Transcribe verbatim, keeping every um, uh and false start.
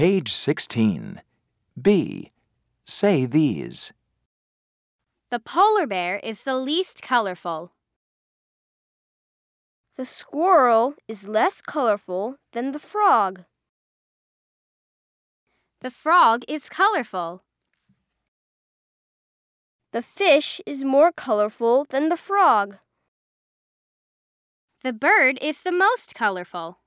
Page sixteen. B. Say these. The polar bear is the least colorful. The squirrel is less colorful than the frog. The frog is colorful. The fish is more colorful than the frog. The bird is the most colorful.